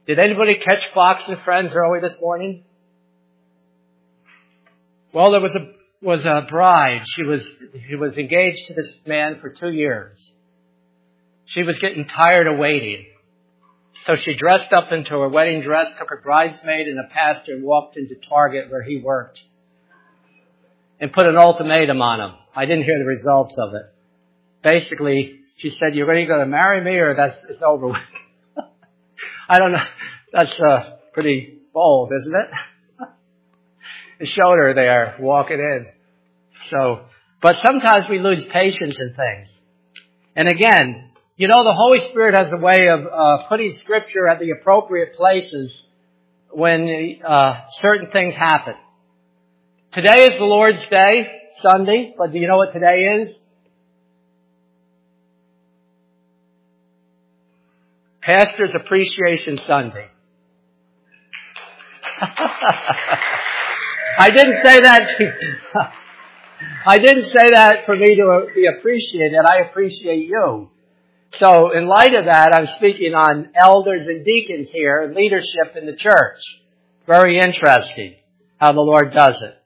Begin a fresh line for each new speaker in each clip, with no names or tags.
Did anybody catch Fox and Friends early this morning? Well, there was a bride. She was engaged to this man for 2 years. She was getting tired of waiting. So she dressed up into her wedding dress, took her bridesmaid and a pastor, and walked into Target where he worked and put an ultimatum on him. I didn't hear the results of it. Basically, she said, "You're going to marry me or it's over with." I don't know. That's pretty bold, isn't it? It showed her there walking in. But sometimes we lose patience in things. And again, you know, the Holy Spirit has a way of putting Scripture at the appropriate places when certain things happen. Today is the Lord's Day, Sunday, but do you know what today is? Pastor's Appreciation Sunday. I didn't say that for me to be appreciated. I appreciate you. So in light of that, I'm speaking on elders and deacons here, leadership in the church. Very interesting how the Lord does it.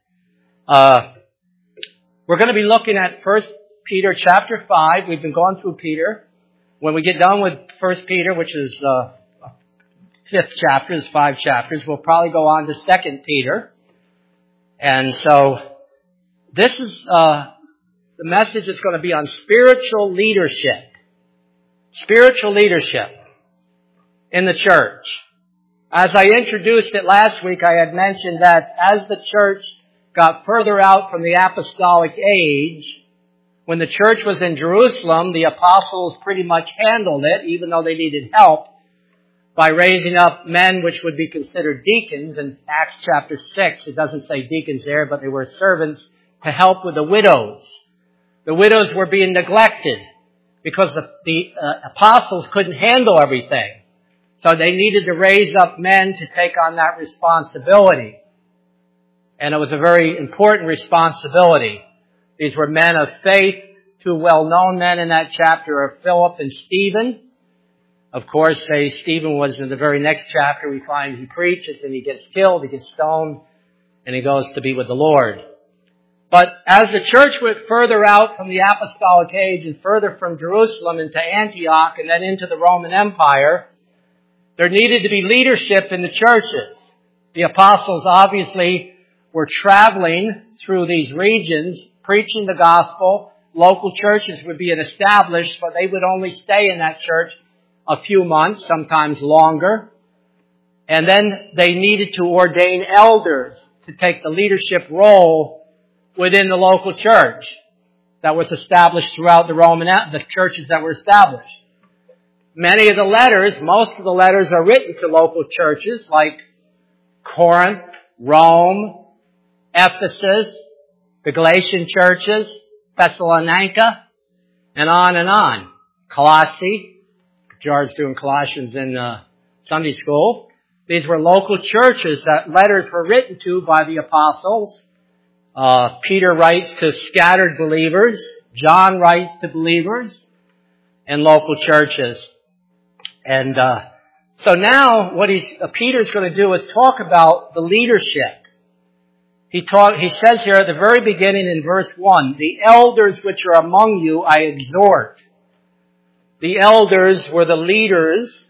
We're going to be looking at 1 Peter chapter 5. We've been going through Peter. When we get done with 1 Peter, which is 5th chapter, is 5 chapters, we'll probably go on to 2 Peter. And so this is the message is going to be on spiritual leadership. Spiritual leadership in the church. As I introduced it last week, I had mentioned that as the church got further out from the apostolic age, when the church was in Jerusalem, the apostles pretty much handled it, even though they needed help, by raising up men which would be considered deacons. In Acts chapter 6, it doesn't say deacons there, but they were servants to help with the widows. The widows were being neglected because the apostles couldn't handle everything. So they needed to raise up men to take on that responsibility. And it was a very important responsibility. These were men of faith. 2 well-known men in that chapter are Philip and Stephen. Of course, Stephen was in the very next chapter. We find he preaches and he gets killed, he gets stoned, and he goes to be with the Lord. But as the church went further out from the apostolic age and further from Jerusalem into Antioch and then into the Roman Empire, there needed to be leadership in the churches. The apostles obviously were traveling through these regions, preaching the gospel. Local churches would be established, but they would only stay in that church a few months, sometimes longer. And then they needed to ordain elders to take the leadership role within the local church that was established throughout the churches that were established. Many of the letters, most of the letters are written to local churches like Corinth, Rome, Ephesus, the Galatian churches, Thessalonica, and on. Colossae. George's doing Colossians in Sunday school. These were local churches that letters were written to by the apostles. Peter writes to scattered believers. John writes to believers in local churches. And so now what Peter's going to do is talk about the leadership. He says here at the very beginning in verse 1, "The elders which are among you I exhort." The elders were the leaders.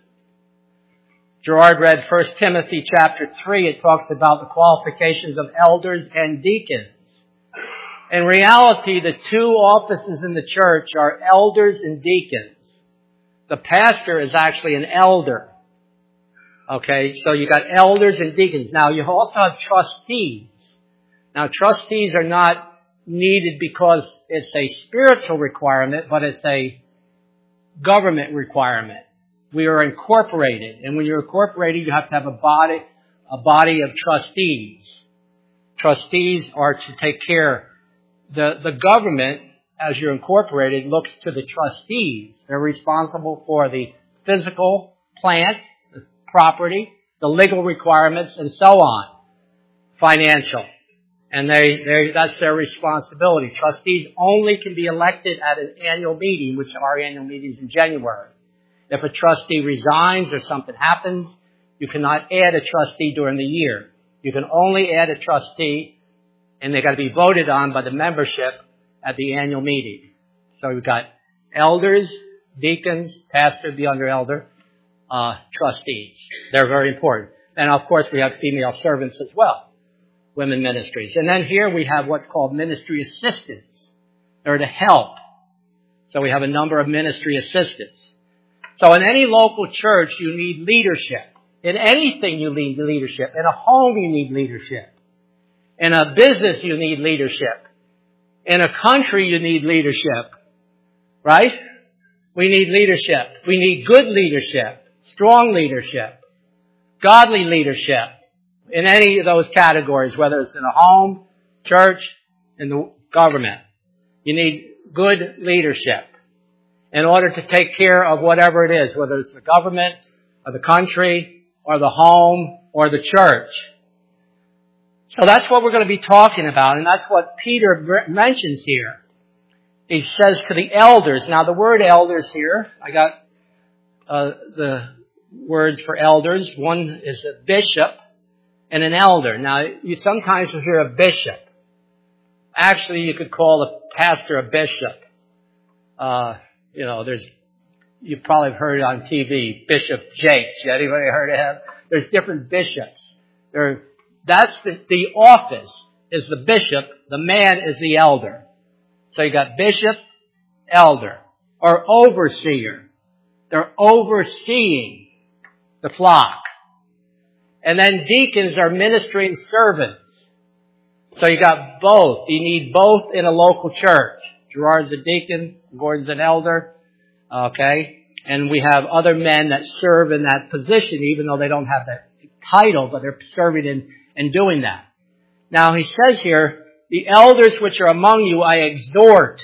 Gerard read 1 Timothy chapter 3. It talks about the qualifications of elders and deacons. In reality, the 2 offices in the church are elders and deacons. The pastor is actually an elder. Okay, so you got elders and deacons. Now, you also have trustees. Now, trustees are not needed because it's a spiritual requirement, but it's a government requirement. We are incorporated. And when you're incorporated, you have to have a body of trustees. Trustees are to take care. The government, as you're incorporated, looks to the trustees. They're responsible for the physical plant, the property, the legal requirements, and so on. Financial. And that's their responsibility. Trustees only can be elected at an annual meeting, which our annual meeting is in January. If a trustee resigns or something happens, You cannot add a trustee during the year. You can only add a trustee, and they got to be voted on by the membership at the annual meeting. So we've got elders, deacons, pastor, the under elder, trustees. They're very important. And of course we have female servants as well, women ministries. And then here we have what's called ministry assistants. They're to help. So we have a number of ministry assistants. So in any local church you need leadership. In anything you need leadership. In a home you need leadership. In a business you need leadership. In a country you need leadership. Right? We need leadership. We need good leadership. Strong leadership. Godly leadership. In any of those categories, whether it's in a home, church, in the government. You need good leadership in order to take care of whatever it is, whether it's the government or the country or the home or the church. So that's what we're going to be talking about, and that's what Peter mentions here. He says to the elders. Now the word elders here, I got the words for elders. One is a bishop and an elder. Now you sometimes will hear a bishop. Actually, you could call a pastor a bishop. You've probably heard it on TV, Bishop Jakes. Anybody heard of him? There's different bishops. That's the office is the bishop. The man is the elder. So you got bishop, elder, or overseer. They're overseeing the flock. And then deacons are ministering servants. So you got both. You need both in a local church. Gerard's a deacon, Gordon's an elder. Okay? And we have other men that serve in that position, even though they don't have that title, but they're serving in doing that. Now he says here, the elders which are among you I exhort.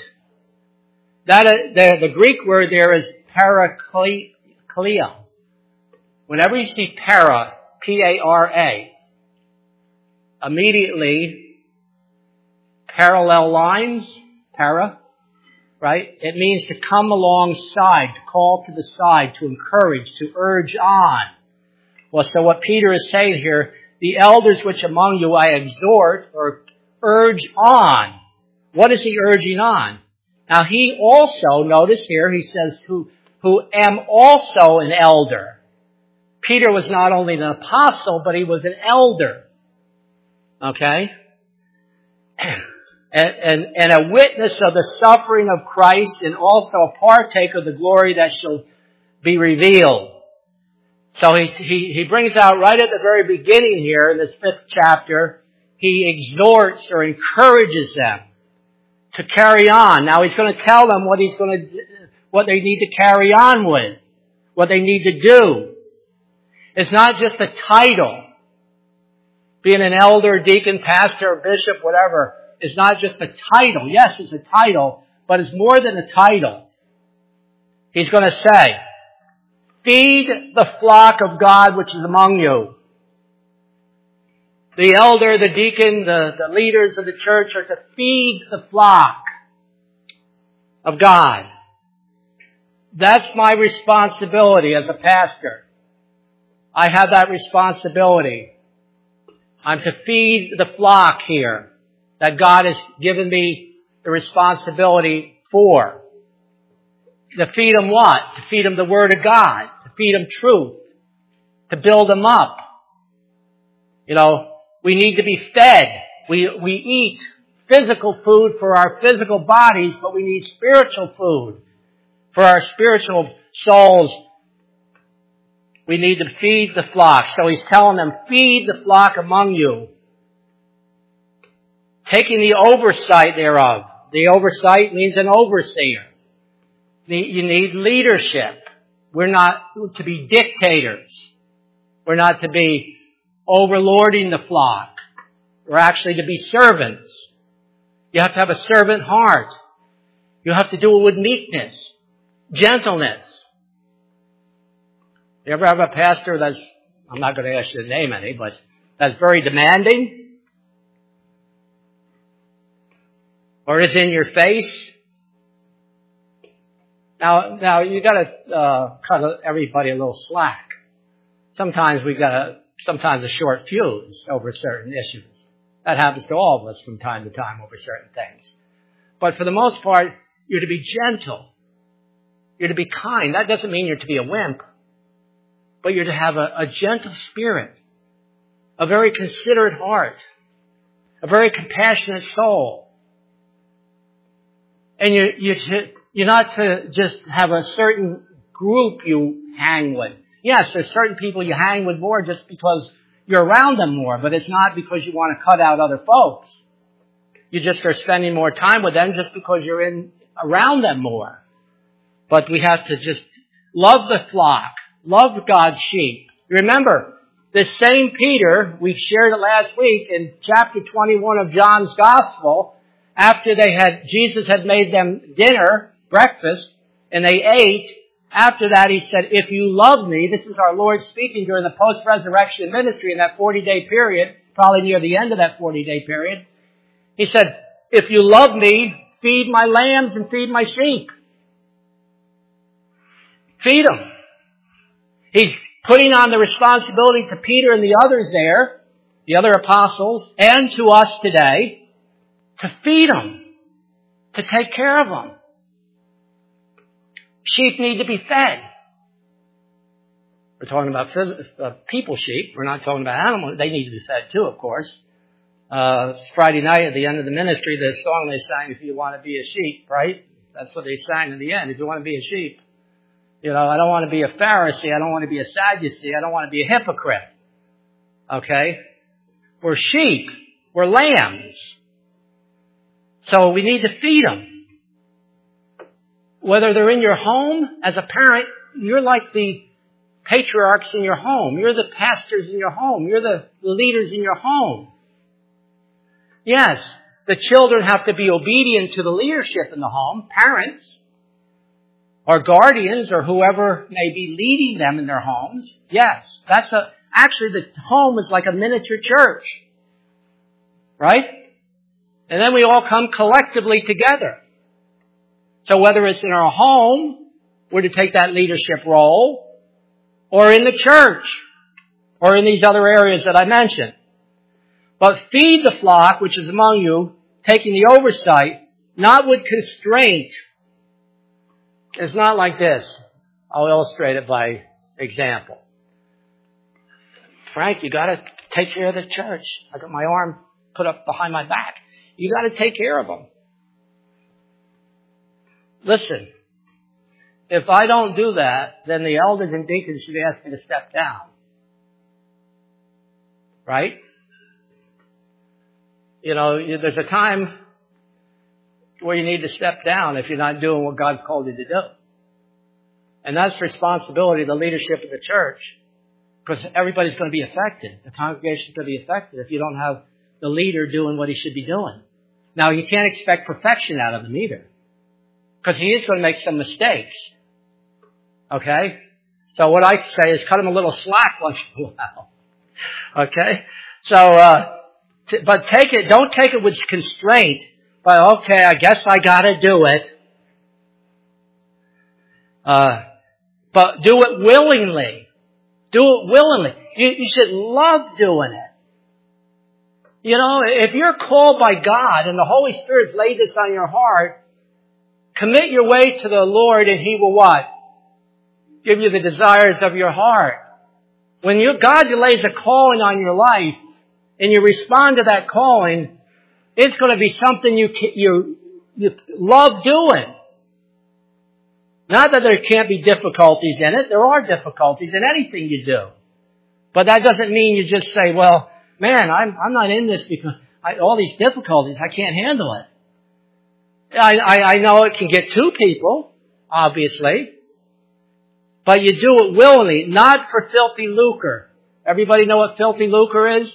The Greek word there is parakleo. Whenever you see para, P-A-R-A, immediately parallel lines, para, right? It means to come alongside, to call to the side, to encourage, to urge on. Well, so what Peter is saying here, the elders which among you I exhort or urge on. What is he urging on? Now he also, notice here, he says, who am also an elder. Peter was not only an apostle, but he was an elder. Okay? And a witness of the suffering of Christ and also a partaker of the glory that shall be revealed. So he brings out right at the very beginning here in this 5th chapter, he exhorts or encourages them to carry on. Now he's going to tell them what they need to carry on with, what they need to do. It's not just a title. Being an elder, deacon, pastor, bishop, whatever, is not just a title. Yes, it's a title, but it's more than a title. He's going to say, feed the flock of God which is among you. The elder, the deacon, the leaders of the church are to feed the flock of God. That's my responsibility as a pastor. I have that responsibility. I'm to feed the flock here that God has given me the responsibility for. To feed them what? To feed them the Word of God. To feed them truth. To build them up. We need to be fed. We eat physical food for our physical bodies, but we need spiritual food for our spiritual souls. We need to feed the flock. So he's telling them, feed the flock among you. Taking the oversight thereof. The oversight means an overseer. You need leadership. We're not to be dictators. We're not to be overlording the flock. We're actually to be servants. You have to have a servant heart. You have to do it with meekness, gentleness. You ever have a pastor that's, I'm not going to ask you to name any, but that's very demanding? Or is in your face? Now you got to cut everybody a little slack. sometimes we got a short fuse over certain issues. That happens to all of us from time to time over certain things. But for the most part, you're to be gentle. You're to be kind. That doesn't mean you're to be a wimp. But you're to have a gentle spirit, a very considerate heart, a very compassionate soul. And you're not to just have a certain group you hang with. Yes, there's certain people you hang with more just because you're around them more, but it's not because you want to cut out other folks. You just are spending more time with them just because you're around them more. But we have to just love the flock, love God's sheep. Remember, this same Peter, we shared it last week in chapter 21 of John's Gospel, after Jesus had made them breakfast, and they ate. After that, he said, if you love me, this is our Lord speaking during the post-resurrection ministry in that 40-day period, probably near the end of that 40-day period. He said, if you love me, feed my lambs and feed my sheep. Feed them. He's putting on the responsibility to Peter and the others there, the other apostles, and to us today, to feed them, to take care of them. Sheep need to be fed. We're talking about people sheep. We're not talking about animals. They need to be fed too, of course. Friday night at the end of the ministry, the song they sang, if you want to be a sheep, right? That's what they sang in the end. If you want to be a sheep. I don't want to be a Pharisee. I don't want to be a Sadducee. I don't want to be a hypocrite. Okay? We're sheep. We're lambs. So we need to feed them. Whether they're in your home, as a parent, you're like the patriarchs in your home. You're the pastors in your home. You're the leaders in your home. Yes, the children have to be obedient to the leadership in the home, parents, or guardians, or whoever may be leading them in their homes. Yes, actually the home is like a miniature church. Right? And then we all come collectively together. So whether it's in our home, we're to take that leadership role, or in the church, or in these other areas that I mentioned. But feed the flock which is among you, taking the oversight, not with constraint. It's not like this. I'll illustrate it by example. Frank, you got to take care of the church. I got my arm put up behind my back. You got to take care of them. Listen, if I don't do that, then the elders and deacons should ask me to step down. Right? There's a time where you need to step down if you're not doing what God's called you to do. And that's responsibility of the leadership of the church. Because everybody's going to be affected. The congregation's going to be affected if you don't have the leader doing what he should be doing. Now, you can't expect perfection out of them either. Because he is going to make some mistakes. Okay? So what I say is cut him a little slack once in a while. Okay? So, but don't take it with constraint. But okay, I guess I gotta do it. But do it willingly. Do it willingly. You should love doing it. If you're called by God and the Holy Spirit's laid this on your heart, commit your way to the Lord and He will what? Give you the desires of your heart. When God lays a calling on your life and you respond to that calling, it's going to be something you love doing. Not that there can't be difficulties in it. There are difficulties in anything you do. But that doesn't mean you just say, well, man, I'm not in this because all these difficulties, I can't handle it. I know it can get to people, obviously. But you do it willingly, not for filthy lucre. Everybody know what filthy lucre is?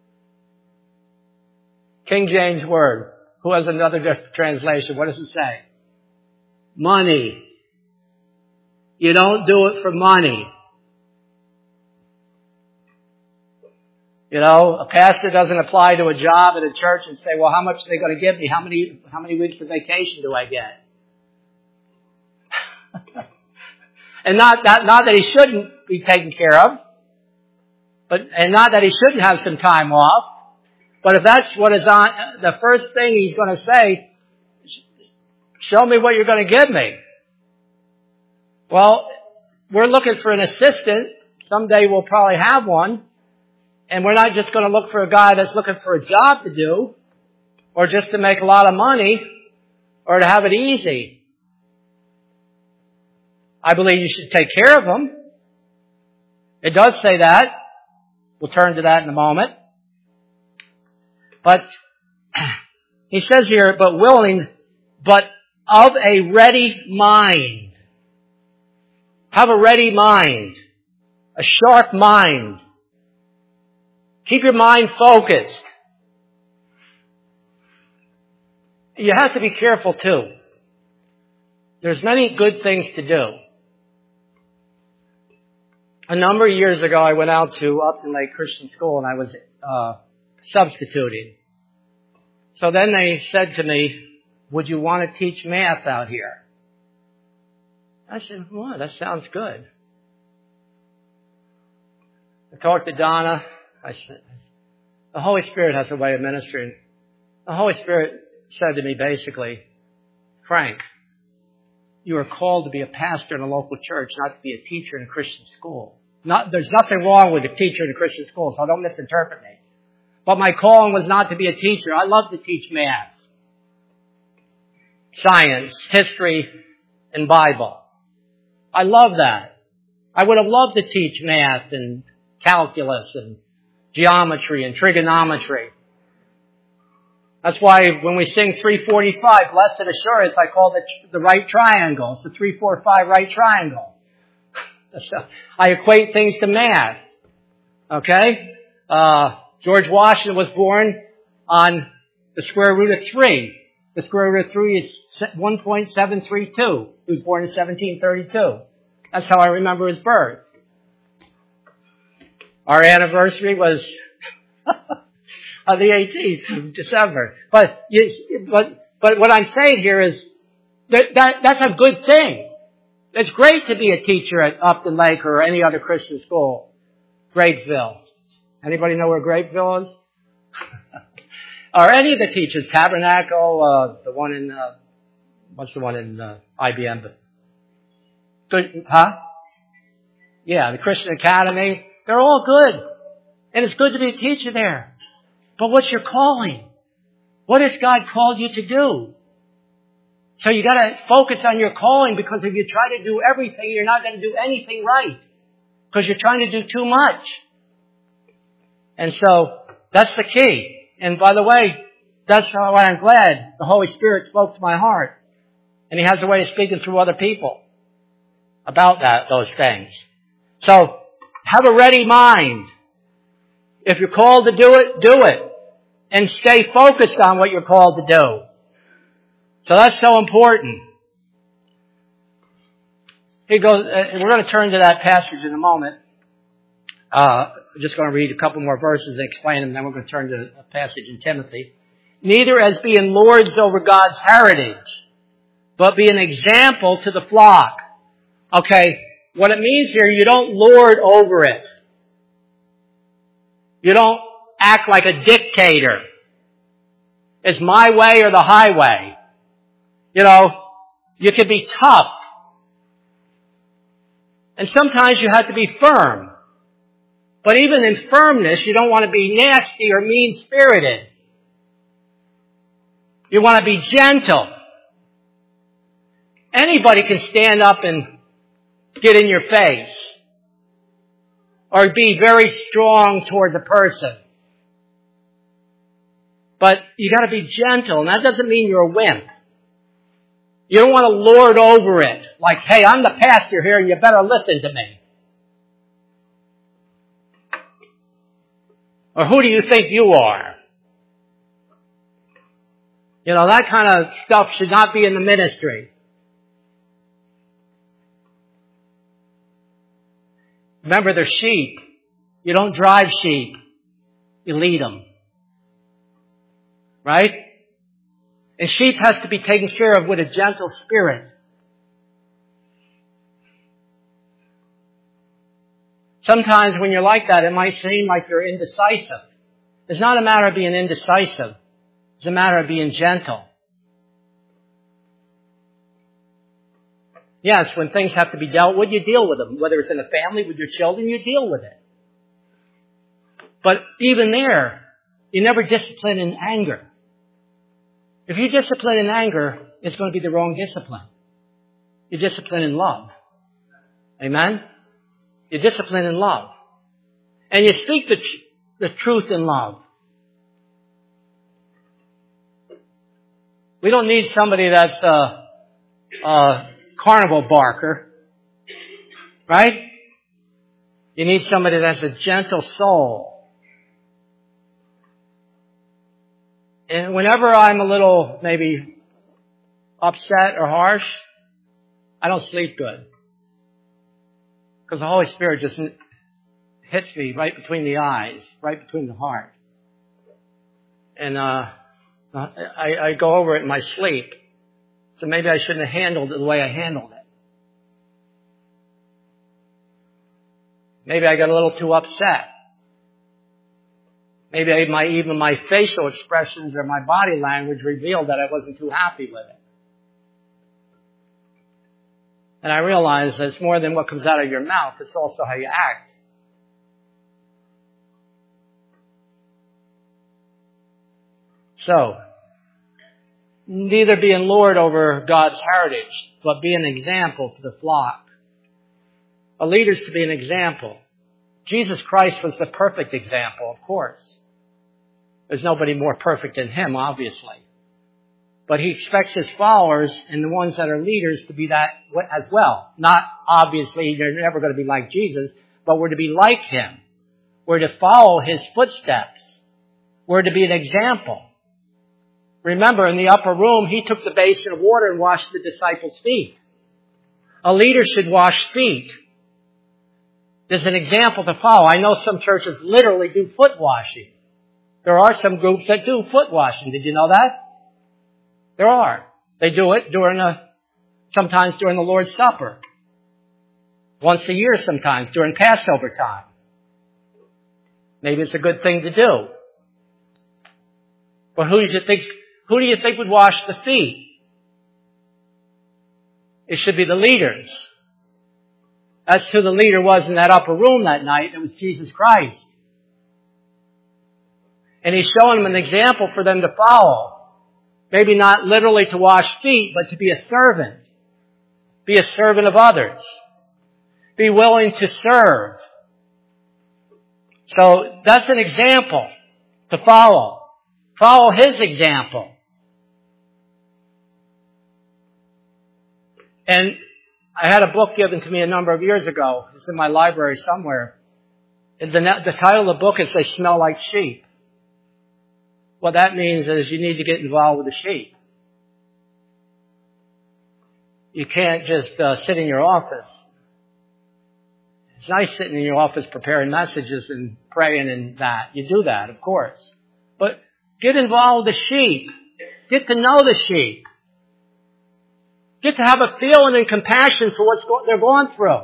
King James word. Who has another translation? What does it say? Money. You don't do it for money. A pastor doesn't apply to a job at a church and say, well, how much are they going to give me? How many weeks of vacation do I get? And not that he shouldn't be taken care of. And not that he shouldn't have some time off, but if that's what is on, the first thing he's going to say, show me what you're going to give me. Well, we're looking for an assistant. Someday we'll probably have one. And we're not just going to look for a guy that's looking for a job to do, or just to make a lot of money, or to have it easy. I believe you should take care of him. It does say that. We'll turn to that in a moment. But he says here, but willing, but of a ready mind. Have a ready mind. A sharp mind. Keep your mind focused. You have to be careful too. There's many good things to do. A number of years ago, I went out to Upton Lake Christian School and I was substituting. So then they said to me, would you want to teach math out here? I said, well, that sounds good. I talked to Donna. I said, the Holy Spirit has a way of ministering. The Holy Spirit said to me basically, Frank, you are called to be a pastor in a local church, not to be a teacher in a Christian school. There's nothing wrong with a teacher in a Christian school, so don't misinterpret me. But my calling was not to be a teacher. I love to teach math, science, history, and Bible. I love that. I would have loved to teach math and calculus and geometry and trigonometry. That's why when we sing 345, Blessed Assurance, I call it the right triangle. It's the 3-4-5 right triangle. I equate things to math. Okay? George Washington was born on the square root of 3. The square root of 3 is 1.732. He was born in 1732. That's how I remember his birth. Our anniversary was on the 18th of December. But what I'm saying here is that's a good thing. It's great to be a teacher at Upton Lake or any other Christian school. Grapeville. Anybody know where Grapeville is? Or any of the teachers. Tabernacle, the one in, what's the one in IBM? Good, huh? Yeah, the Christian Academy. They're all good. And it's good to be a teacher there. But what's your calling? What has God called you to do? So you got to focus on your calling, because if you try to do everything, you're not going to do anything right, because you're trying to do too much. And so that's the key. And by the way, that's why I'm glad the Holy Spirit spoke to my heart, and He has a way of speaking through other people about those things. So have a ready mind. If you're called to do it, do it. And stay focused on what you're called to do. So that's so important. He goes, we're going to turn to that passage in a moment. I'm just going to read a couple more verses and explain them, and then we're going to turn to a passage in Timothy. Neither as being lords over God's heritage, but be an example to the flock. Okay, what it means here, you don't lord over it. You don't act like a dictator. It's my way or the highway. You know, you can be tough. And sometimes you have to be firm. But even in firmness, you don't want to be nasty or mean-spirited. You want to be gentle. Anybody can stand up and get in your face. Or be very strong towards a person. But you got to be gentle, and that doesn't mean you're a wimp. You don't want to lord over it. Like, hey, I'm the pastor here, and you better listen to me. Or who do you think you are? You know, that kind of stuff should not be in the ministry. Remember, they're sheep. You don't drive sheep. You lead them. Right? And sheep has to be taken care of with a gentle spirit. Sometimes when you're like that, it might seem like you're indecisive. It's not a matter of being indecisive. It's a matter of being gentle. Yes, when things have to be dealt with, you deal with them. Whether it's in a family, with your children, you deal with it. But even there, you never discipline in anger. If you discipline in anger, it's going to be the wrong discipline. You discipline in love. Amen? You discipline in love. And you speak the truth in love. We don't need somebody that's a carnival barker. Right? You need somebody that's a gentle soul. And whenever I'm a little maybe upset or harsh, I don't sleep good. Because the Holy Spirit just hits me right between the eyes, right between the heart. And I go over it in my sleep. So maybe I shouldn't have handled it the way I handled it. Maybe I got a little too upset. Maybe even my facial expressions or my body language revealed that I wasn't too happy with it. And I realize that it's more than what comes out of your mouth. It's also how you act. So, neither being Lord over God's heritage, but be an example to the flock. A leader is to be an example. Jesus Christ was the perfect example, of course. There's nobody more perfect than Him, obviously. But He expects His followers and the ones that are leaders to be that as well. Not obviously, they're never going to be like Jesus, but we're to be like Him. We're to follow His footsteps. We're to be an example. Remember, in the upper room, He took the basin of water and washed the disciples' feet. A leader should wash feet. There's an example to follow. I know some churches literally do foot washing. There are some groups that do foot washing. Did you know that? There are. They do it sometimes during the Lord's Supper. Once a year sometimes, during Passover time. Maybe it's a good thing to do. But who do you think would wash the feet? It should be the leaders. That's who the leader was in that upper room that night. It was Jesus Christ. And He's showing them an example for them to follow. Maybe not literally to wash feet, but to be a servant. Be a servant of others. Be willing to serve. So that's an example to follow. Follow His example. And I had a book given to me a number of years ago. It's in my library somewhere. And the title of the book is They Smell Like Sheep. What that means is you need to get involved with the sheep. You can't just sit in your office. It's nice sitting in your office preparing messages and praying and that. You do that, of course. But get involved with the sheep. Get to know the sheep. Get to have a feeling and compassion for what they're going through.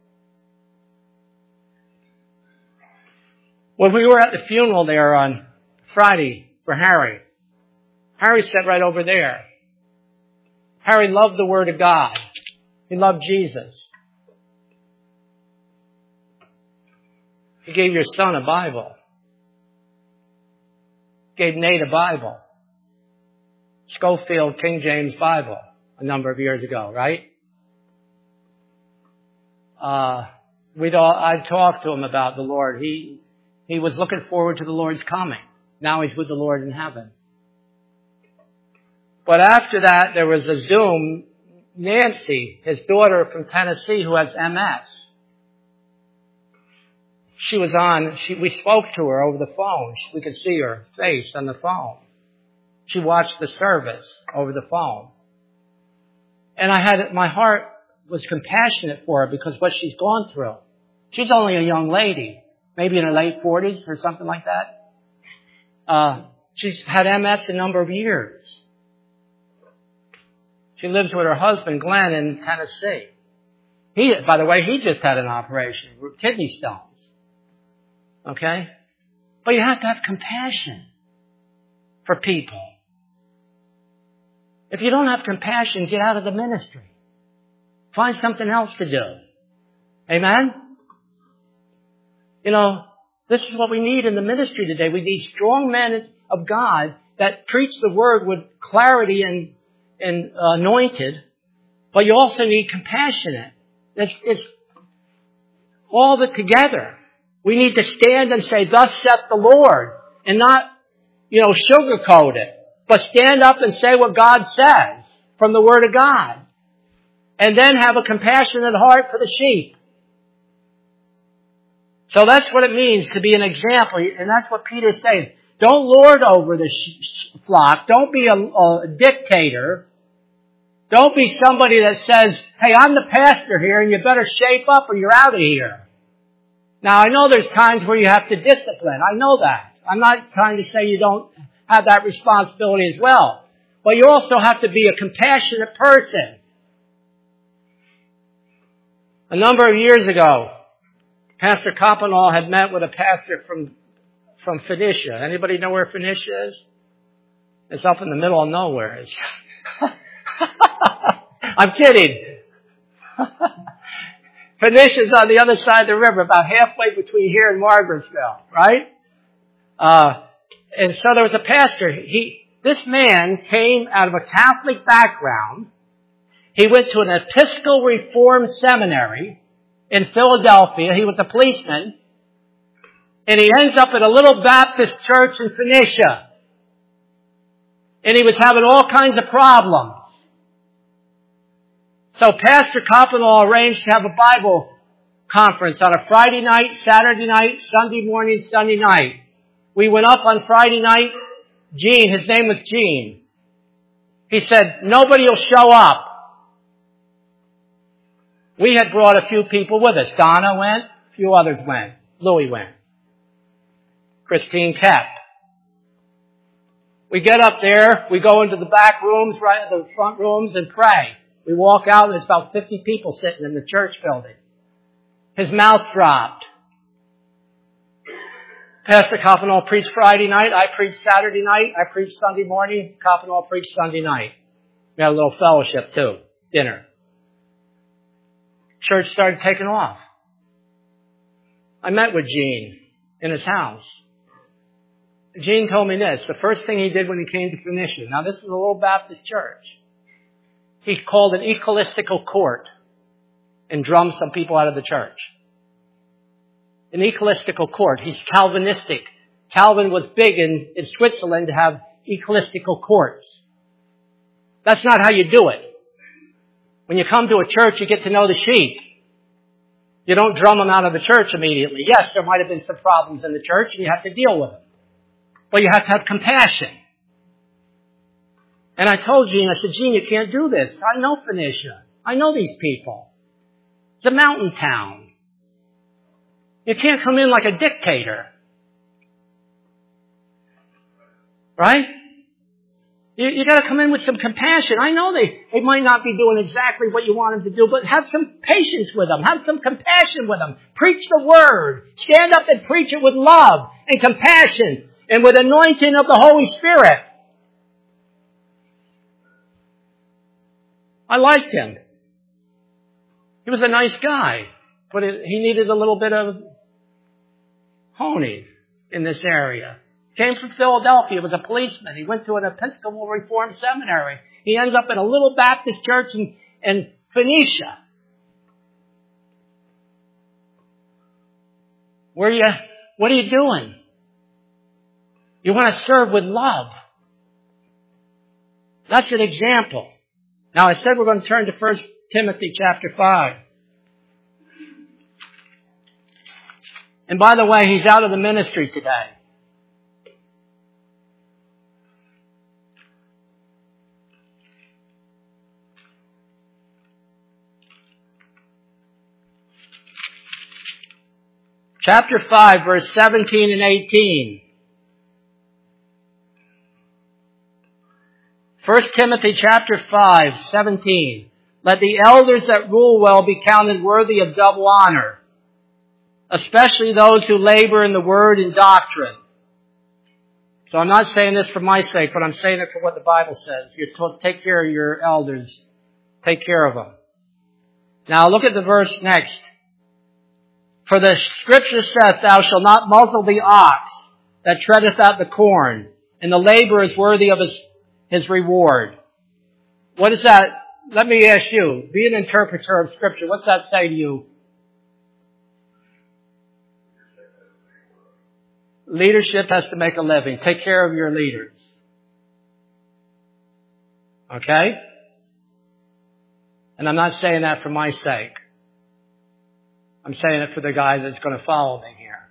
When we were at the funeral there on Friday for Harry sat right over there. Harry loved the Word of God. He loved Jesus. He gave your son a Bible. Gave Nate a Bible. Schofield King James Bible a number of years ago, right? I talked to him about the Lord. He was looking forward to the Lord's coming. Now he's with the Lord in heaven. But after that, there was a Zoom. Nancy, his daughter from Tennessee, who has MS. She was on. We spoke to her over the phone. We could see her face on the phone. She watched the service over the phone. And my heart was compassionate for her because what she's gone through. She's only a young lady, maybe in her late 40s or something like that. She's had MS a number of years. She lives with her husband, Glenn, in Tennessee. By the way, he just had an operation, kidney stones. Okay? But you have to have compassion for people. If you don't have compassion, get out of the ministry. Find something else to do. Amen? You know, this is what we need in the ministry today. We need strong men of God that preach the word with clarity and anointed. But you also need compassionate. It's all of it together. We need to stand and say, "Thus saith the Lord," and not, sugarcoat it, but stand up and say what God says from the Word of God. And then have a compassionate heart for the sheep. So that's what it means to be an example. And that's what Peter's saying. Don't lord over the flock. Don't be a dictator. Don't be somebody that says, "Hey, I'm the pastor here and you better shape up or you're out of here." Now, I know there's times where you have to discipline. I know that. I'm not trying to say you don't have that responsibility as well. But you also have to be a compassionate person. A number of years ago, Pastor Coppenall had met with a pastor from Phoenicia. Anybody know where Phoenicia is? It's up in the middle of nowhere. I'm kidding. Phoenicia's on the other side of the river, about halfway between here and Margarettsville, right? And so there was a pastor. This man came out of a Catholic background. He went to an Episcopal Reformed seminary in Philadelphia. He was a policeman. And he ends up at a little Baptist church in Phoenicia. And he was having all kinds of problems. So Pastor Coppenall arranged to have a Bible conference on a Friday night, Saturday night, Sunday morning, Sunday night. We went up on Friday night. Gene, his name was Gene. He said, "Nobody will show up." We had brought a few people with us. Donna went. A few others went. Louis went. Christine kept. We get up there. We go into the back rooms, right, the front rooms, and pray. We walk out, and there's about 50 people sitting in the church building. His mouth dropped. Pastor Coppenall preached Friday night. I preached Saturday night. I preached Sunday morning. Coppenall preached Sunday night. We had a little fellowship, too. Dinner. Church started taking off. I met with Gene in his house. Gene told me this. The first thing he did when he came to Phoenicia. Now, this is a little Baptist church. He called an ecclesiastical court and drummed some people out of the church. An ecclesiastical court. He's Calvinistic. Calvin was big in Switzerland to have ecclesiastical courts. That's not how you do it. When you come to a church, you get to know the sheep. You don't drum them out of the church immediately. Yes, there might have been some problems in the church and you have to deal with them. But you have to have compassion. And I told Gene, I said, "Gene, you can't do this. I know Phoenicia. I know these people. It's a mountain town. You can't come in like a dictator. Right? You got to come in with some compassion. I know they might not be doing exactly what you want them to do, but have some patience with them. Have some compassion with them. Preach the word. Stand up and preach it with love and compassion and with anointing of the Holy Spirit." I liked him. He was a nice guy, but he needed a little bit of honing in this area. Came from Philadelphia, was a policeman. He went to an Episcopal Reformed seminary. He ends up in a little Baptist church in Phoenicia. What are you doing? You want to serve with love. That's an example. Now, I said we're going to turn to 1 Timothy chapter 5. And by the way, he's out of the ministry today. Chapter 5, verse 17 and 18. 1 Timothy chapter 5, 17. "Let the elders that rule well be counted worthy of double honor, especially those who labor in the word and doctrine. So I'm not saying this for my sake, but I'm saying it for what the Bible says. You're told to take care of your elders. Take care of them. Now look at the verse next. For the scripture saith, thou shalt not muzzle the ox that treadeth out the corn, and the laborer is worthy of his reward. What is that? Let me ask you, be an interpreter of scripture. What's that say to you? Leadership has to make a living. Take care of your leaders. Okay? And I'm not saying that for my sake. I'm saying it for the guy that's going to follow me here.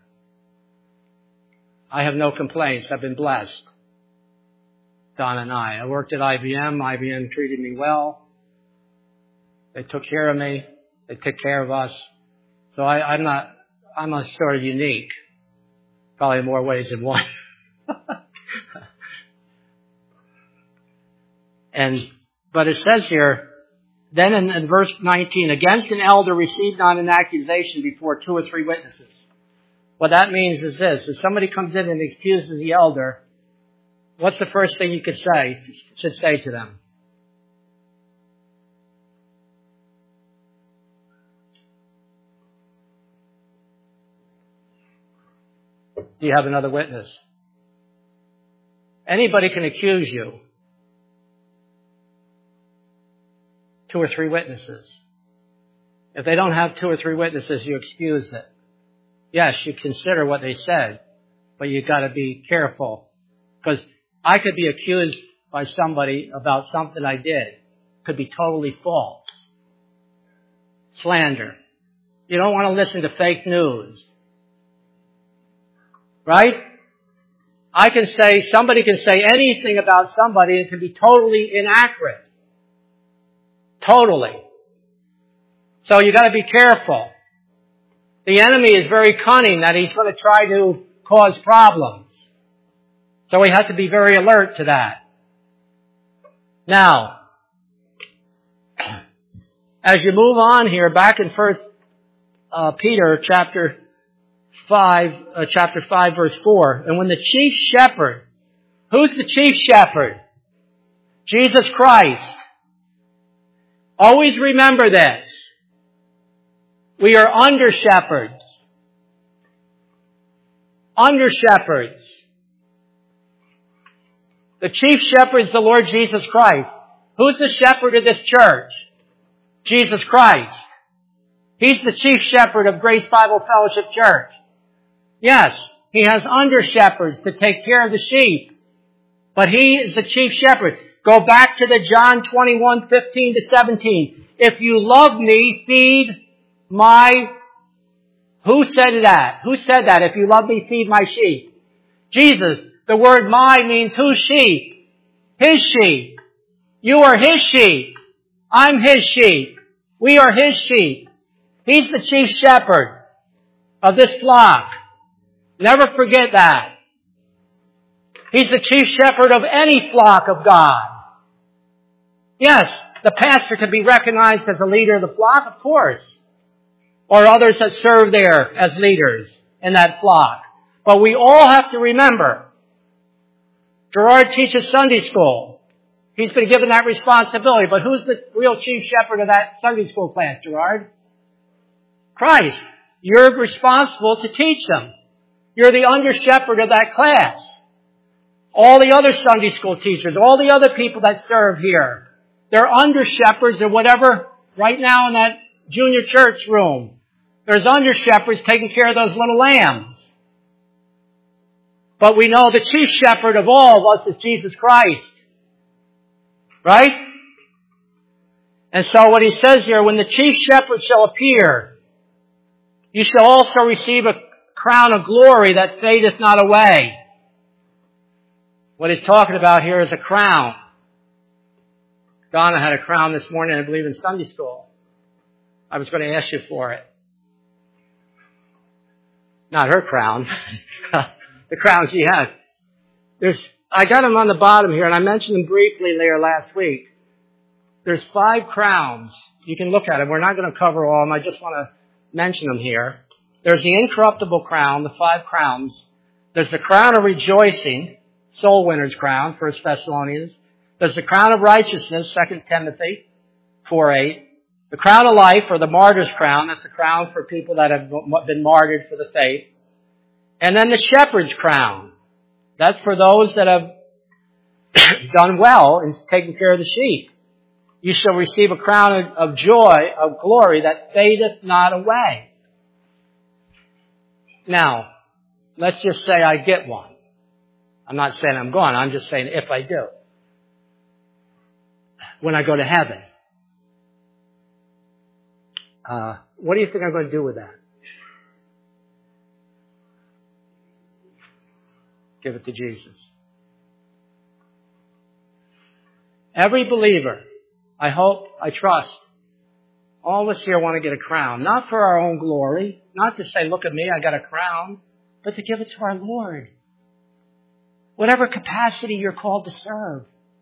I have no complaints. I've been blessed. Don and I worked at IBM. IBM treated me well. They took care of me. They took care of us. So I'm a sort of unique. Probably in more ways than one. But it says here, then in verse 19, against an elder receive not an accusation before 2 or 3 witnesses. What that means is this: if somebody comes in and accuses the elder, what's the first thing you should say to them? Do you have another witness? Anybody can accuse you. 2 or 3 witnesses. If they don't have 2 or 3 witnesses, you excuse it. Yes, you consider what they said, but you've got to be careful. Because I could be accused by somebody about something I did. Could be totally false. Slander. You don't want to listen to fake news. Right? Somebody can say anything about somebody and it can be totally inaccurate. Totally. So you got to be careful. The enemy is very cunning that he's going to try to cause problems. So we have to be very alert to that. Now, as you move on here, back in 1 Peter chapter 5, verse 4, and when the chief shepherd, who's the chief shepherd? Jesus Christ. Always remember this. We are under shepherds. Under shepherds. The chief shepherd is the Lord Jesus Christ. Who's the shepherd of this church? Jesus Christ. He's the chief shepherd of Grace Bible Fellowship Church. Yes, he has under shepherds to take care of the sheep. But he is the chief shepherd. Go back to the John 21:15-17. If you love me, feed my... Who said that? Who said that? If you love me, feed my sheep. Jesus. The word my means whose sheep? His sheep. You are his sheep. I'm his sheep. We are his sheep. He's the chief shepherd of this flock. Never forget that. He's the chief shepherd of any flock of God. Yes, the pastor can be recognized as a leader of the flock, of course. Or others that serve there as leaders in that flock. But we all have to remember, Gerard teaches Sunday school. He's been given that responsibility. But who's the real chief shepherd of that Sunday school class, Gerard? Christ. You're responsible to teach them. You're the under shepherd of that class. All the other Sunday school teachers, all the other people that serve here, they're under shepherds or whatever. Right now in that junior church room, there's under shepherds taking care of those little lambs. But we know the chief shepherd of all of us is Jesus Christ. Right? And so what he says here, when the chief shepherd shall appear, you shall also receive a crown of glory that fadeth not away. What he's talking about here is a crown. Donna had a crown this morning, I believe, in Sunday school. I was going to ask you for it. Not her crown. The crown she had. I got them on the bottom here, and I mentioned them briefly there last week. There's 5 crowns. You can look at them. We're not going to cover all of them. I just want to mention them here. There's the incorruptible crown, the 5 crowns. There's the crown of rejoicing, soul winner's crown, 1 Thessalonians. There's the crown of righteousness, 2 Timothy 4:8. The crown of life, or the martyr's crown, that's the crown for people that have been martyred for the faith. And then the shepherd's crown. That's for those that have done well in taking care of the sheep. You shall receive a crown of joy, of glory that fadeth not away. Now, let's just say I get one. I'm not saying I'm going. I'm just saying if I do. When I go to heaven. What do you think I'm going to do with that? Give it to Jesus. Every believer, I hope, I trust, all of us here want to get a crown. Not for our own glory. Not to say, look at me, I got a crown. But to give it to our Lord. Whatever capacity you're called to serve.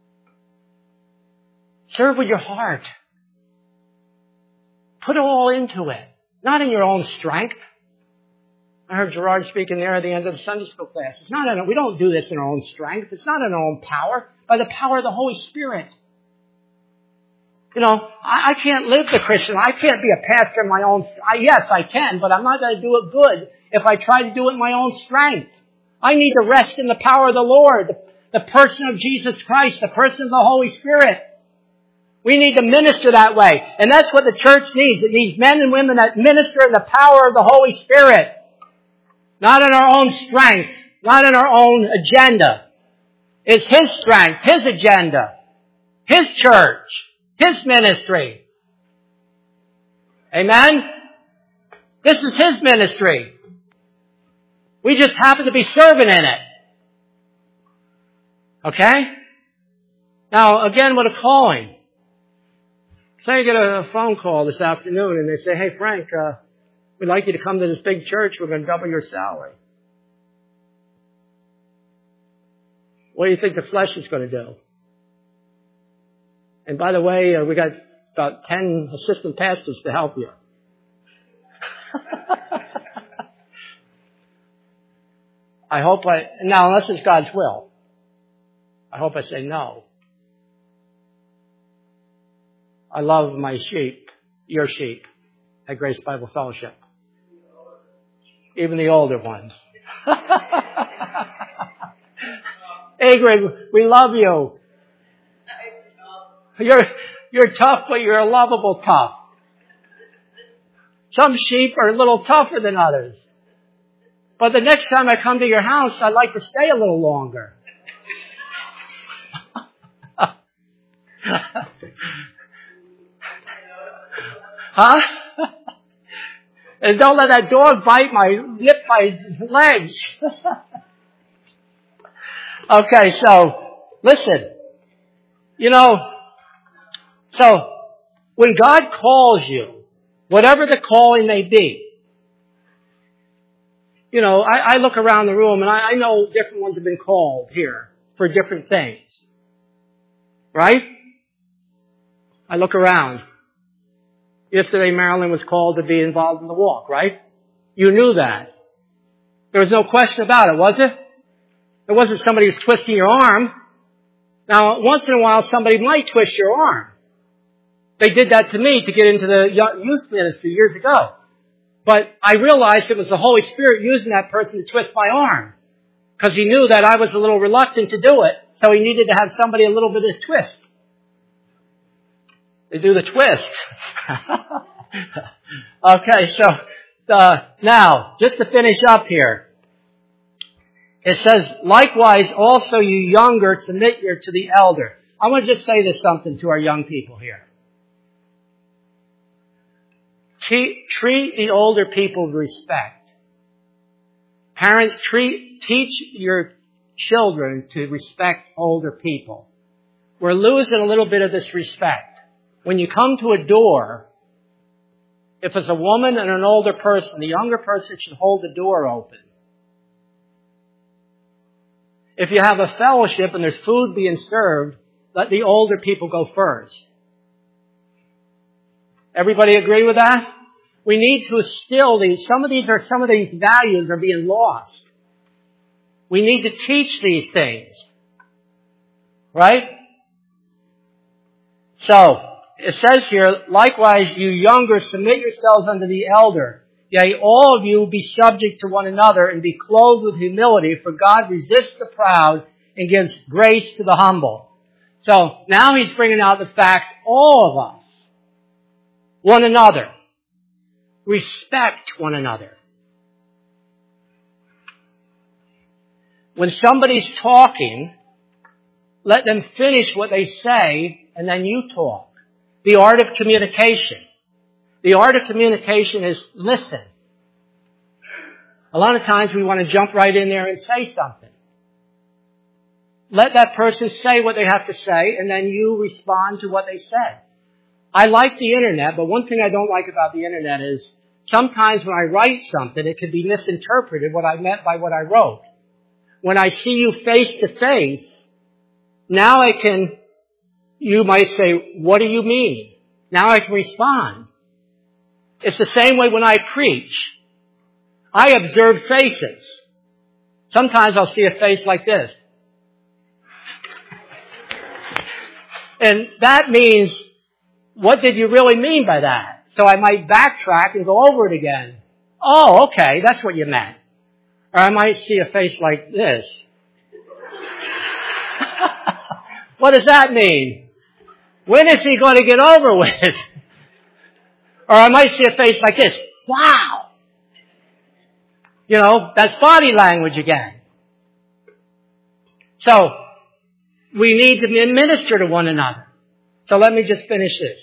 Serve with your heart. Put it all into it. Not in your own strength. I heard Gerard speaking there at the end of the Sunday school class. We don't do this in our own strength. It's not in our own power. By the power of the Holy Spirit. You know, I can't live the Christian. I can't be a pastor in my own... Yes, I can, but I'm not going to do it good if I try to do it in my own strength. I need to rest in the power of the Lord, the person of Jesus Christ, the person of the Holy Spirit. We need to minister that way. And that's what the church needs. It needs men and women that minister in the power of the Holy Spirit. Not in our own strength. Not in our own agenda. It's His strength, His agenda, His church, His ministry. Amen? This is His ministry. We just happen to be serving in it. Okay? Now, again, with a calling. Say you get a phone call this afternoon and they say, hey, Frank, we'd like you to come to this big church. We're going to double your salary. What do you think the flesh is going to do? And by the way, we got about 10 assistant pastors to help you. Now unless it's God's will, I hope I say no. I love my sheep, your sheep, at Grace Bible Fellowship. Even the older ones. Ingrid, we love you. You're tough, but you're a lovable tough. Some sheep are a little tougher than others. But the next time I come to your house, I'd like to stay a little longer. Huh? And don't let that dog nip my legs. Okay, so, listen. You know, so, when God calls you, whatever the calling may be, you know, I look around the room and I know different ones have been called here for different things. Right? I look around. Yesterday, Marilyn was called to be involved in the walk, right? You knew that. There was no question about it, was it? It wasn't somebody who's twisting your arm. Now, once in a while, somebody might twist your arm. They did that to me to get into the youth ministry years ago. But I realized it was the Holy Spirit using that person to twist my arm. Because He knew that I was a little reluctant to do it. So He needed to have somebody a little bit of twist. They do the twist. Okay, so now, just to finish up here. It says, likewise, also you younger, submit you to the elder. I want to just say this something to our young people here. Treat the older people with respect. Parents, teach your children to respect older people. We're losing a little bit of this respect. When you come to a door, if it's a woman and an older person, the younger person should hold the door open. If you have a fellowship and there's food being served, let the older people go first. Everybody agree with that? We need to instill these. Some of these values are being lost. We need to teach these things. Right? So, it says here, likewise, you younger, submit yourselves unto the elder. Yea, all of you be subject to one another and be clothed with humility, for God resists the proud and gives grace to the humble. So, now he's bringing out the fact, all of us, one another, respect one another. When somebody's talking, let them finish what they say, and then you talk. The art of communication. The art of communication is listen. A lot of times we want to jump right in there and say something. Let that person say what they have to say, and then you respond to what they said. I like the internet, but one thing I don't like about the internet is sometimes when I write something, it can be misinterpreted what I meant by what I wrote. When I see you face to face, now you might say, what do you mean? Now I can respond. It's the same way when I preach. I observe faces. Sometimes I'll see a face like this. And that means, what did you really mean by that? So I might backtrack and go over it again. Oh, okay, that's what you meant. Or I might see a face like this. What does that mean? When is he going to get over with? Or I might see a face like this. Wow! You know, that's body language again. So, we need to minister to one another. So let me just finish this.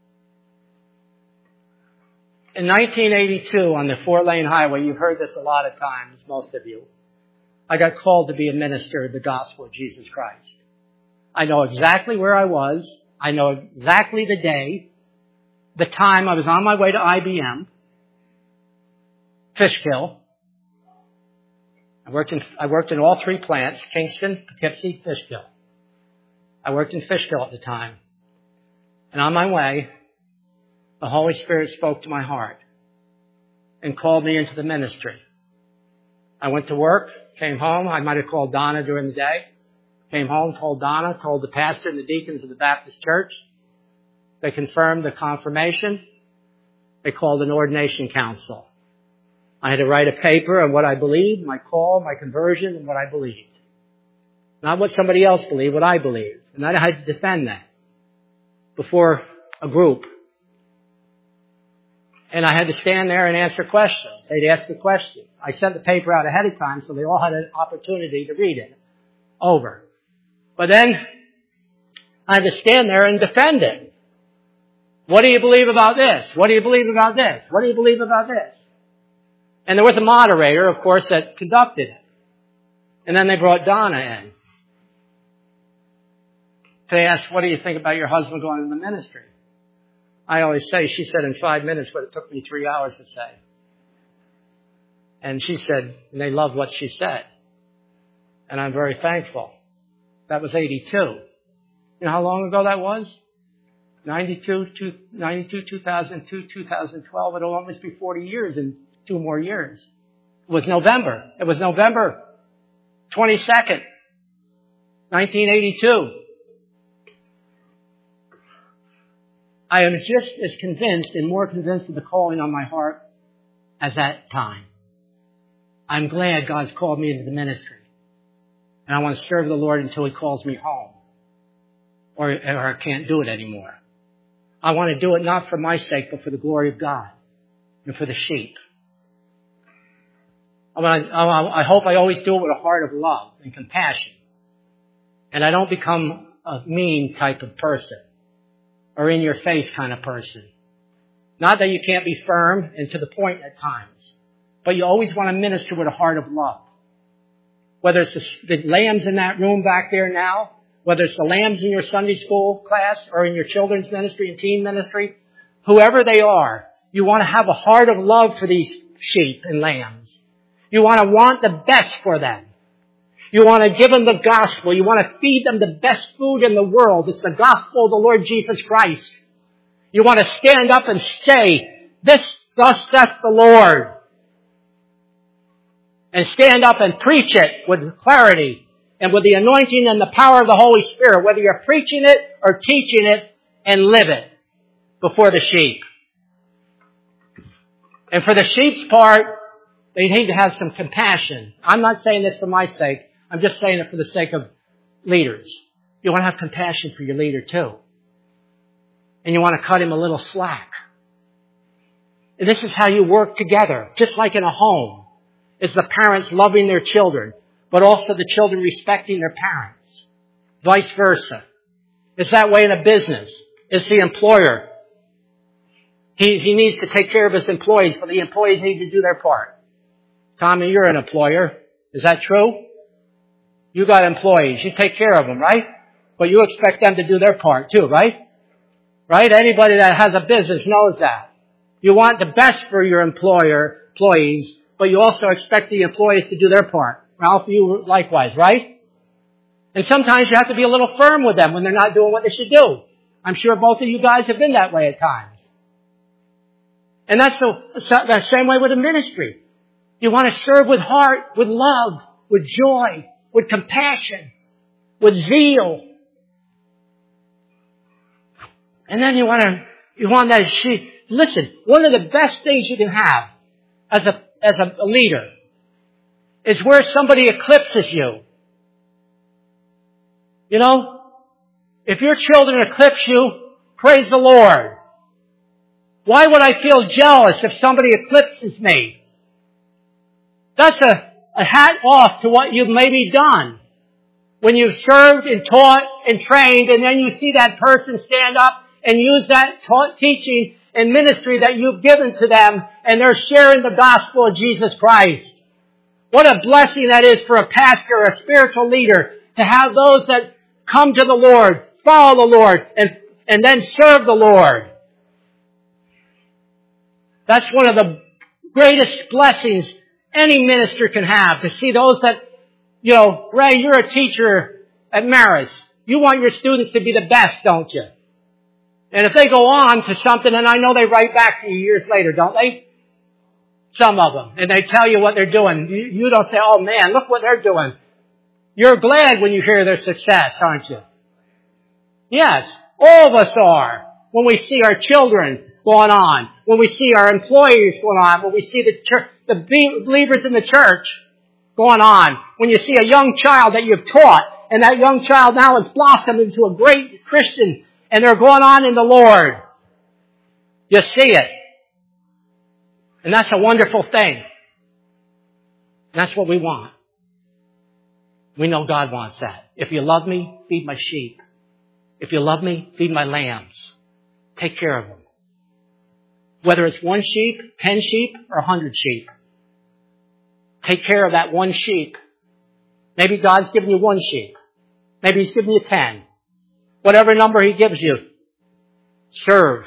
In 1982 on the 4-lane highway, you've heard this a lot of times, most of you, I got called to be a minister of the gospel of Jesus Christ. I know exactly where I was. I know exactly the day, the time. I was on my way to IBM, Fishkill. I worked in all three plants, Kingston, Poughkeepsie, Fishkill. I worked in Fishkill at the time. And on my way, the Holy Spirit spoke to my heart and called me into the ministry. I went to work, came home. I might have called Donna during the day. Came home, told Donna, told the pastor and the deacons of the Baptist church. They confirmed the confirmation. They called an ordination council. I had to write a paper on what I believed, my call, my conversion, and what I believed. Not what somebody else believed, what I believed. And I had to defend that before a group. And I had to stand there and answer questions. They'd ask a question. I sent the paper out ahead of time so they all had an opportunity to read it over. But then I had to stand there and defend it. What do you believe about this? What do you believe about this? What do you believe about this? And there was a moderator, of course, that conducted it. And then they brought Donna in. They asked, what do you think about your husband going into the ministry? I always say, she said in 5 minutes what it took me 3 hours to say. And she said, and they loved what she said. And I'm very thankful. That was 82. You know how long ago that was? 92, 2002, 2012. It'll almost be 40 years in 2 more years. It was November. It was November 22nd, 1982. I am just as convinced and more convinced of the calling on my heart as that time. I'm glad God's called me into the ministry. And I want to serve the Lord until He calls me home. Or I can't do it anymore. I want to do it not for my sake, but for the glory of God and for the sheep. I hope I always do it with a heart of love and compassion. And I don't become a mean type of person or in your face kind of person. Not that you can't be firm and to the point at times, but you always want to minister with a heart of love. Whether it's the lambs in that room back there now, whether it's the lambs in your Sunday school class or in your children's ministry and teen ministry, whoever they are, you want to have a heart of love for these sheep and lambs. You want the best for them. You want to give them the gospel. You want to feed them the best food in the world. It's the gospel of the Lord Jesus Christ. You want to stand up and say, this thus saith the Lord. And stand up and preach it with clarity and with the anointing and the power of the Holy Spirit, whether you're preaching it or teaching it, and live it before the sheep. And for the sheep's part, they need to have some compassion. I'm not saying this for my sake. I'm just saying it for the sake of leaders. You want to have compassion for your leader too. And you want to cut him a little slack. And this is how you work together, just like in a home. It's the parents loving their children, but also the children respecting their parents. Vice versa. It's that way in a business. It's the employer. He needs to take care of his employees, but the employees need to do their part. Tommy, you're an employer. Is that true? You got employees. You take care of them, right? But you expect them to do their part too, right? Right? Anybody that has a business knows that. You want the best for your employees, but you also expect the employees to do their part. Ralph, you likewise, right? And sometimes you have to be a little firm with them when they're not doing what they should do. I'm sure both of you guys have been that way at times. And that's the same way with a ministry. You want to serve with heart, with love, with joy, with compassion, with zeal. And then you want that sheep. Listen, one of the best things you can have as a leader is where somebody eclipses you. You know, if your children eclipse you, praise the Lord. Why would I feel jealous if somebody eclipses me? That's a hat off to what you've maybe done. When you've served and taught and trained, and then you see that person stand up and use that teaching and ministry that you've given to them, and they're sharing the gospel of Jesus Christ. What a blessing that is for a pastor, a spiritual leader, to have those that come to the Lord, follow the Lord, and then serve the Lord. That's one of the greatest blessings any minister can have, to see those that, you know, Ray, you're a teacher at Marist. You want your students to be the best, don't you? And if they go on to something, and I know they write back to you years later, don't they? Some of them. And they tell you what they're doing. You don't say, oh man, look what they're doing. You're glad when you hear their success, aren't you? Yes, all of us are. When we see our children going on, when we see our employees going on, when we see the believers in the church going on, when you see a young child that you've taught, and that young child now has blossomed into a great Christian, and they're going on in the Lord. You see it. And that's a wonderful thing. And that's what we want. We know God wants that. If you love me, feed my sheep. If you love me, feed my lambs. Take care of them. Whether it's 1 sheep, 10 sheep, or 100 sheep. Take care of that 1 sheep. Maybe God's given you 1 sheep. Maybe He's given you 10. Whatever number He gives you. Serve.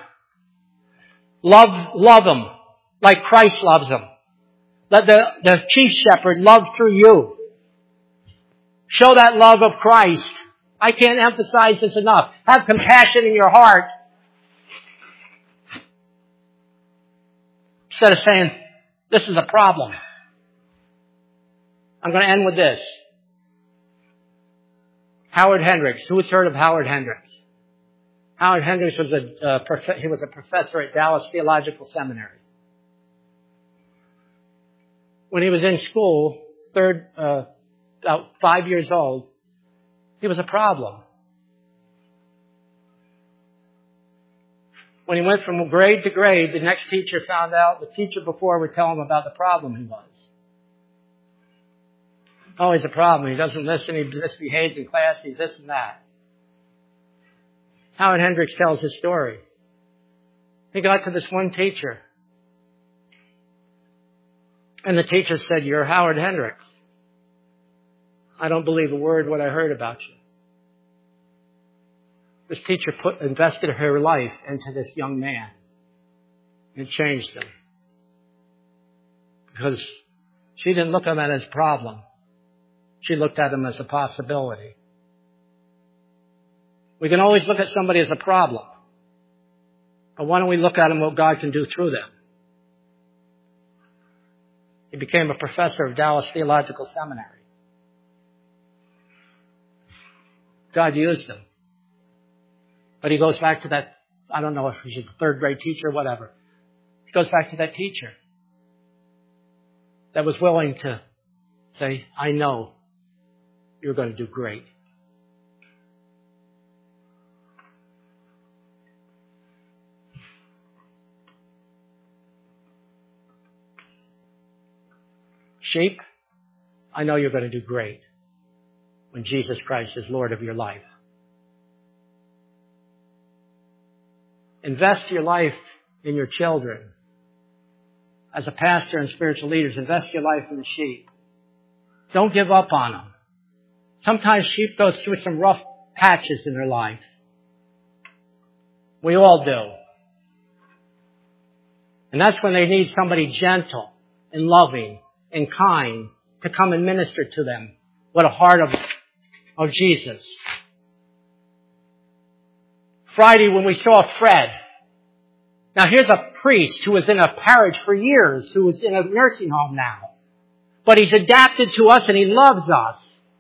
Love them like Christ loves them. Let the chief shepherd love through you. Show that love of Christ. I can't emphasize this enough. Have compassion in your heart. Instead of saying, this is a problem. I'm going to end with this. Howard Hendricks. Who's heard of Howard Hendricks? Howard Hendricks was he was a professor at Dallas Theological Seminary. When he was in school, about 5 years old, he was a problem. When he went from grade to grade, the next teacher found out, the teacher before would tell him about the problem he was. Oh, he's a problem. He doesn't listen. He misbehaves in class. He's this and that. Howard Hendricks tells his story. He got to this one teacher. And the teacher said, you're Howard Hendricks. I don't believe a word what I heard about you. This teacher invested her life into this young man and changed him. Because she didn't look at him as a problem. She looked at him as a possibility. We can always look at somebody as a problem. But why don't we look at them what God can do through them? He became a professor of Dallas Theological Seminary. God used him. But he goes back to that, I don't know if he's a third grade teacher or whatever. He goes back to that teacher that was willing to say, I know you're going to do great. Sheep, I know you're going to do great when Jesus Christ is Lord of your life. Invest your life in your children. As a pastor and spiritual leaders, invest your life in the sheep. Don't give up on them. Sometimes sheep go through some rough patches in their life. We all do. And that's when they need somebody gentle and loving and kind to come and minister to them with a heart of Jesus. Friday when we saw Fred. Now here's a priest who was in a parish for years, who is in a nursing home now. But he's adapted to us and he loves us.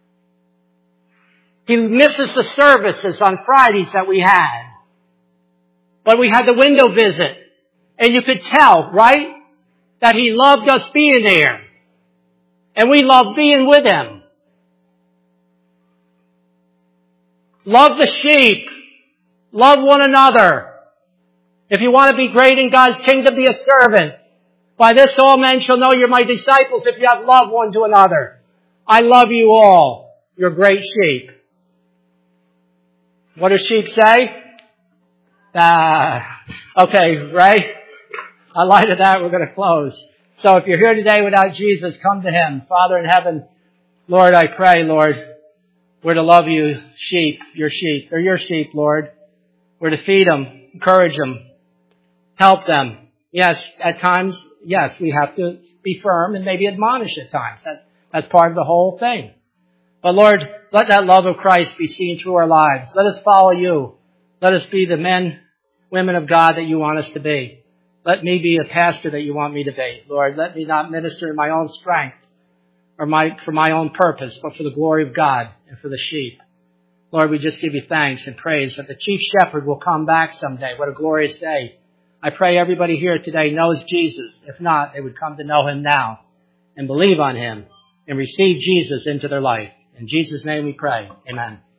He misses the services on Fridays that we had. But we had the window visit. And you could tell, right, that he loved us being there. And we loved being with him. Love the sheep. Love one another. If you want to be great in God's kingdom, be a servant. By this all men shall know you're my disciples if you have love one to another. I love you all. You're great sheep. What do sheep say? Okay, right? I lied to that. We're going to close. So if you're here today without Jesus, come to Him. Father in heaven, Lord, I pray, Lord, we're to love you, sheep, your sheep. They're your sheep, Lord. We're to feed them, encourage them, help them. Yes, at times, yes, we have to be firm and maybe admonish at times. That's part of the whole thing. But Lord, let that love of Christ be seen through our lives. Let us follow you. Let us be the men, women of God that you want us to be. Let me be a pastor that you want me to be. Lord, let me not minister in my own strength or for my own purpose, but for the glory of God and for the sheep. Lord, we just give you thanks and praise that the chief shepherd will come back someday. What a glorious day. I pray everybody here today knows Jesus. If not, they would come to know Him now and believe on Him and receive Jesus into their life. In Jesus' name we pray. Amen.